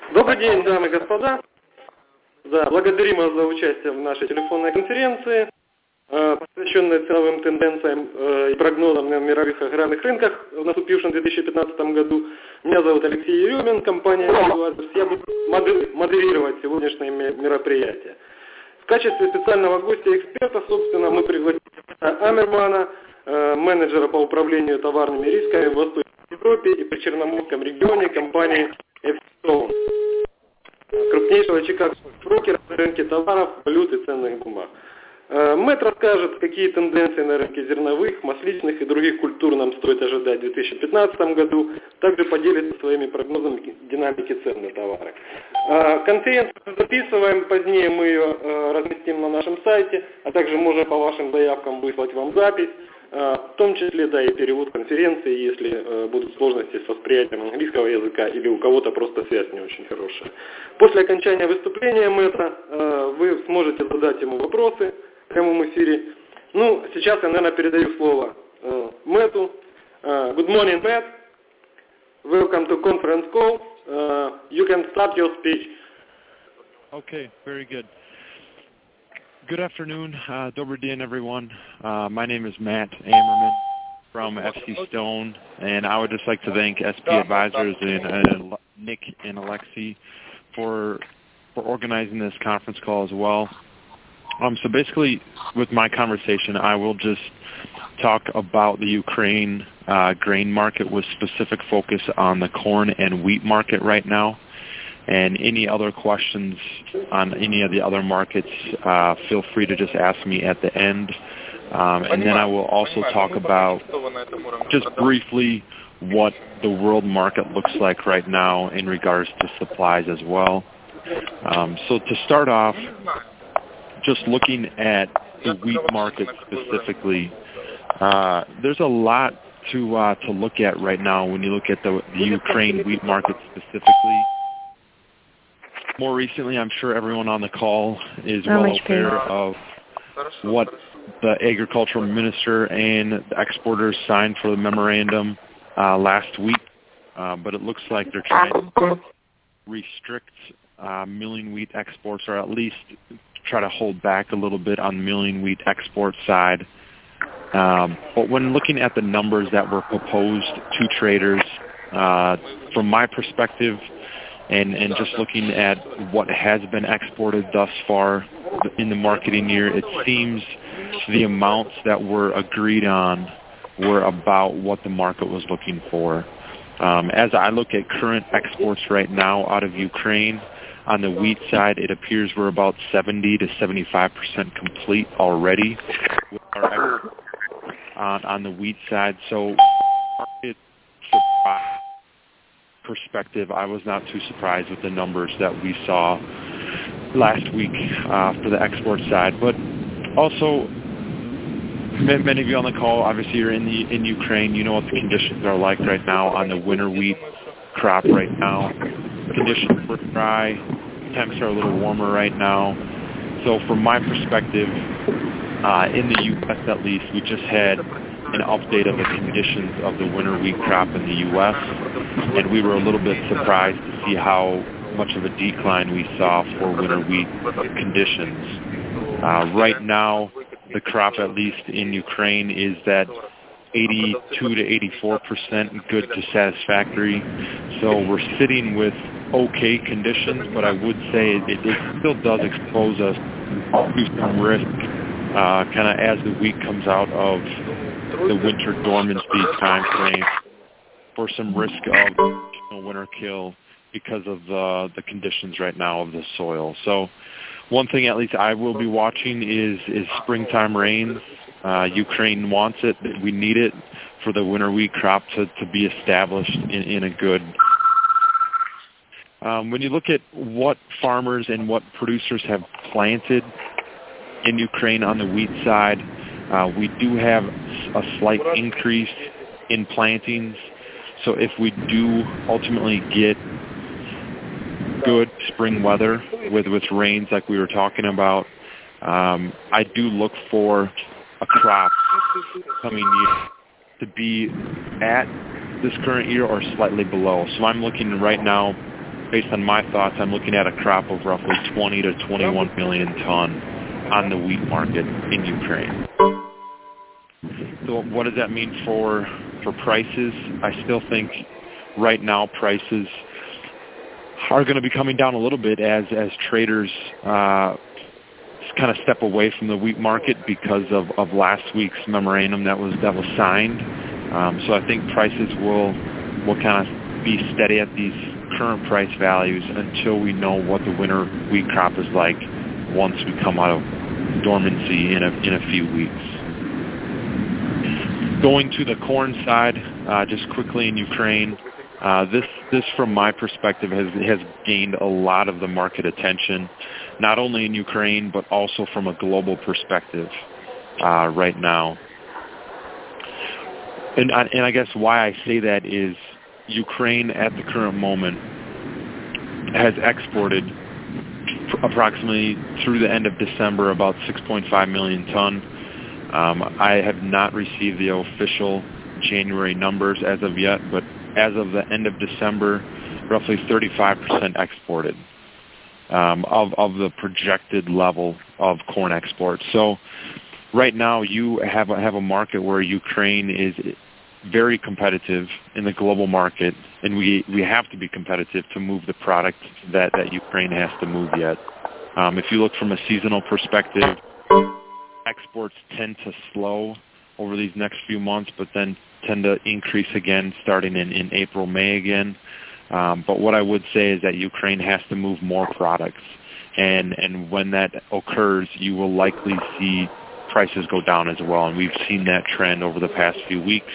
Добрый день, дамы и господа. Да, благодарим вас за участие в нашей телефонной конференции, посвященной ценовым тенденциям и прогнозам на мировых аграрных рынках в наступившем 2015 году. Меня зовут Алексей Еремин, компания «Advisors». Я буду модерировать сегодняшнее мероприятие. В качестве специального гостя и эксперта, собственно, мы пригласили Амермана, менеджера по управлению товарными рисками в Восточной Европе и Причерноморском регионе компании F-Stone, крупнейшего чикагского брокера на рынке товаров, валют и ценных бумаг. Мэтт расскажет, какие тенденции на рынке зерновых, масличных и других культур нам стоит ожидать в 2015 году. Также поделится своими прогнозами динамики цен на товары. Конференцию записываем, позднее мы ее разместим на нашем сайте, а также можем по вашим заявкам выслать вам запись, в том числе и перевод конференции, если будут сложности с восприятием английского языка или у кого-то просто связь не очень хорошая. После окончания выступления Мэтта вы сможете задать ему вопросы в прямом эфире. Ну, сейчас я, наверное, передаю слово Мэтту. Good morning, Matt. Welcome to conference call. You can start your speech. Okay, very good. Good afternoon, Dobry din, everyone. My name is Matt Amerman from FC Stone, and I would just like to thank SP Advisors and Nick and Alexi for organizing this conference call as well. So basically, with my conversation, I will just talk about the Ukraine grain market with specific focus on the corn and wheat market right now. And any other questions on any of the other markets, feel free to just ask me at the end. And then I will also talk about just briefly what the world market looks like right now in regards to supplies as well. So to start off, just looking at the wheat market specifically, there's a lot to look at right now when you look at the Ukraine wheat market specifically. More recently, I'm sure everyone on the call is well aware of what the agricultural minister and the exporters signed for the memorandum last week, but it looks like they're trying to restrict milling wheat exports, or at least try to hold back a little bit on the milling wheat export side. But when looking at the numbers that were proposed to traders, from my perspective, and just looking at what has been exported thus far in the marketing year, it seems the amounts that were agreed on were about what the market was looking for. As I look at current exports right now out of Ukraine, on the wheat side, it appears we're about 70 to 75% complete already with our exports on the wheat side. So market perspective, I was not too surprised with the numbers that we saw last week for the export side. But also, many of you on the call, obviously you're in Ukraine. You know what the conditions are like right now on the winter wheat crop right now. Conditions were dry. Temps are a little warmer right now. So from my perspective, in the U.S. at least, we just had an update of the conditions of the winter wheat crop in the U.S., and we were a little bit surprised to see how much of a decline we saw for winter wheat conditions. Right now, the crop, at least in Ukraine, is that 82 to 84% good to satisfactory. So we're sitting with okay conditions, but I would say it still does expose us to some risk kind of as the wheat comes out of the winter dormancy time frame, for some risk of winter kill because of the conditions right now of the soil. So one thing at least I will be watching is springtime rains. Ukraine wants it. We need it for the winter wheat crop to be established in a good. When you look at what farmers and what producers have planted in Ukraine on the wheat side, we do have a slight increase in plantings. So if we do ultimately get good spring weather with rains like we were talking about, I do look for a crop coming year to be at this current year or slightly below. So I'm looking right now based on my thoughts, I'm looking at a crop of roughly 20 to 21 million ton on the wheat market in Ukraine. So what does that mean for prices? I still think right now prices are going to be coming down a little bit as traders kind of step away from the wheat market because of last week's memorandum that was signed. So I think prices will kind of be steady at these current price values until we know what the winter wheat crop is like once we come out of dormancy in a few weeks. Going to the corn side, just quickly in Ukraine, this from my perspective has gained a lot of the market attention, not only in Ukraine but also from a global perspective right now. And I guess why I say that is Ukraine at the current moment has exported approximately through the end of December about 6.5 million ton. I have not received the official January numbers as of yet, but as of the end of December, roughly 35% exported of the projected level of corn exports. So right now you have a market where Ukraine is very competitive in the global market, and we have to be competitive to move the product that Ukraine has to move yet. If you look from a seasonal perspective, exports tend to slow over these next few months, but then tend to increase again starting in April, May again. But what I would say is that Ukraine has to move more products. And when that occurs, you will likely see prices go down as well. And we've seen that trend over the past few weeks.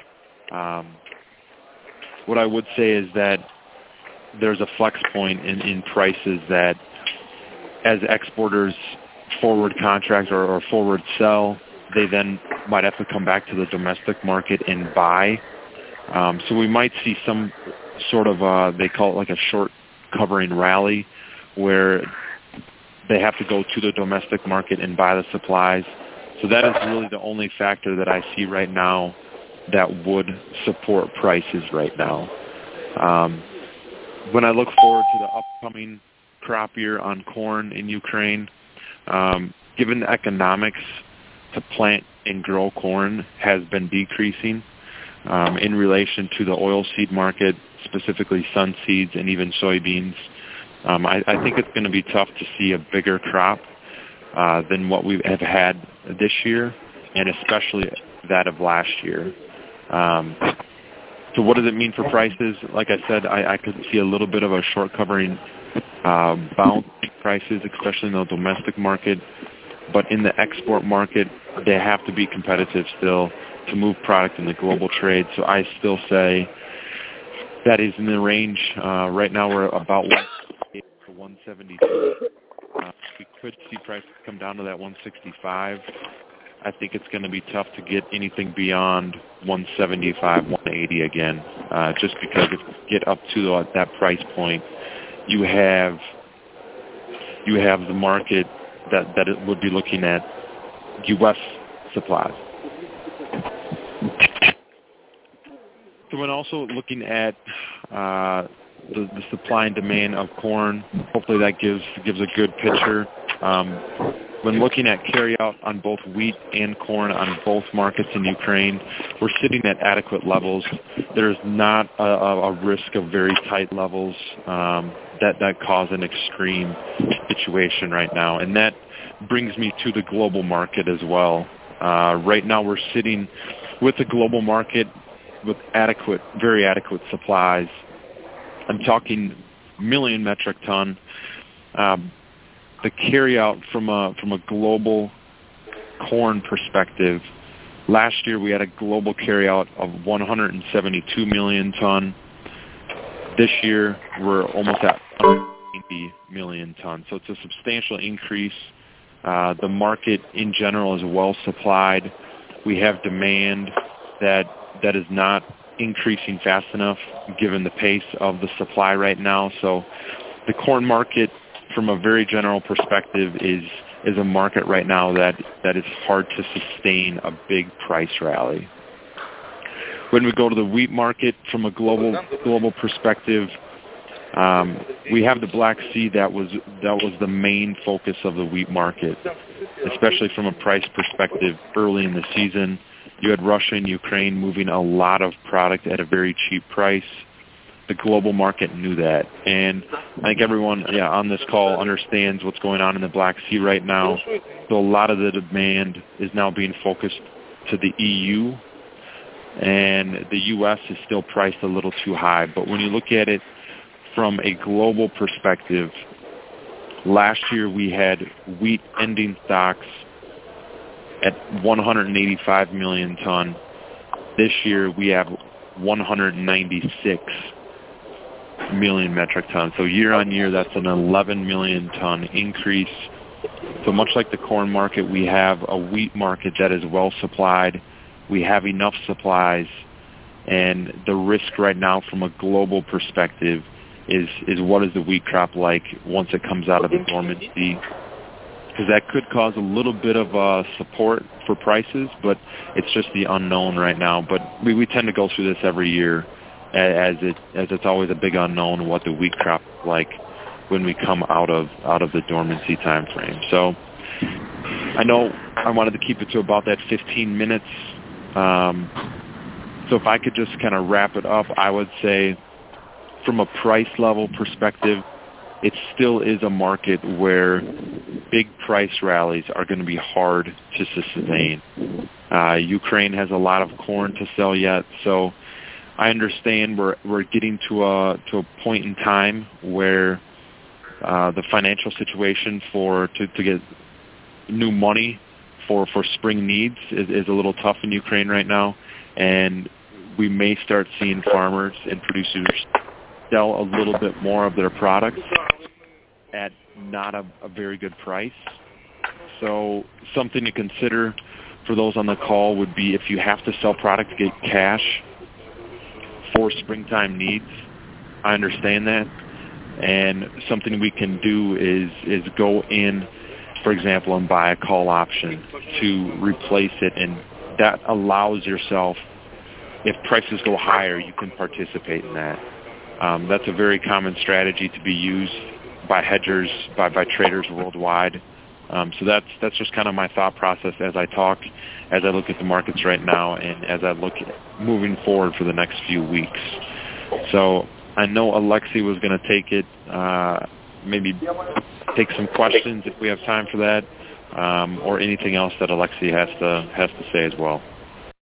What I would say is that there's a flex point in prices that as exporters forward contract or forward sell, they then might have to come back to the domestic market and buy. So we might see some sort of, they call it like a short covering rally, where they have to go to the domestic market and buy the supplies. So that is really the only factor that I see right now that would support prices right now. When I look forward to the upcoming crop year on corn in Ukraine, given the economics to plant and grow corn has been decreasing in relation to the oilseed market, specifically sun seeds and even soybeans. I think it's going to be tough to see a bigger crop than what we have had this year, and especially that of last year. So what does it mean for prices? Like I said, I could see a little bit of a short covering bounce in prices, especially in the domestic market. But in the export market, they have to be competitive still to move product in the global trade. So I still say that is in the range. Right now we're about 168 to 172. We could see prices come down to that 165. I think it's going to be tough to get anything beyond 175, 180 again, just because if you get up to that price point, you have the market that it would be looking at U.S. supplies. So when also looking at the supply and demand of corn, hopefully that gives a good picture. When looking at carryout on both wheat and corn on both markets in Ukraine, we're sitting at adequate levels. There's not a risk of very tight levels that cause an extreme situation right now. And that brings me to the global market as well. Right now we're sitting with the global market with very adequate supplies. I'm talking million metric ton. The carryout from a global corn perspective, last year we had a global carryout of 172 million ton. This year we're almost at 180 million ton. So it's a substantial increase. The market in general is well supplied. We have demand that is not increasing fast enough given the pace of the supply right now. So the corn market, from a very general perspective, is a market right now that is hard to sustain a big price rally. When we go to the wheat market, from a global perspective, We have the Black Sea that was the main focus of the wheat market, especially from a price perspective early in the season. You had Russia and Ukraine moving a lot of product at a very cheap price. The global market knew that, and I think everyone on this call understands what's going on in the Black Sea right now. So a lot of the demand is now being focused to the EU, and the U.S. is still priced a little too high. But when you look at it from a global perspective, last year we had wheat ending stocks at 185 million ton. This year we have 196 million metric tons. So year on year, that's an 11 million ton increase. So much like the corn market, we have a wheat market that is well supplied. We have enough supplies, and the risk right now from a global perspective is what is the wheat crop like once it comes out of the dormancy, because that could cause a little bit of support for prices, but it's just the unknown right now. But we tend to go through this every year, as it's always a big unknown what the wheat crop is like when we come out of the dormancy time frame. So I know I wanted to keep it to about that 15 minutes. So if I could just kind of wrap it up, I would say from a price level perspective, it still is a market where big price rallies are going to be hard to sustain. Ukraine has a lot of corn to sell yet, so I understand we're getting to a point in time where the financial situation to get new money for spring needs is a little tough in Ukraine right now, and we may start seeing farmers and producers sell a little bit more of their products at not a very good price. So something to consider for those on the call would be if you have to sell product to get cash for springtime needs, I understand that. And something we can do is go in, for example, and buy a call option to replace it, and that allows yourself, if prices go higher, you can participate in that. That's a very common strategy to be used by hedgers, by traders worldwide. So that's just kind of my thought process as I talk, as I look at the markets right now, and as I look at moving forward for the next few weeks. So I know Alexei was going to take it, maybe take some questions if we have time for that, or anything else that Alexei has to say as well.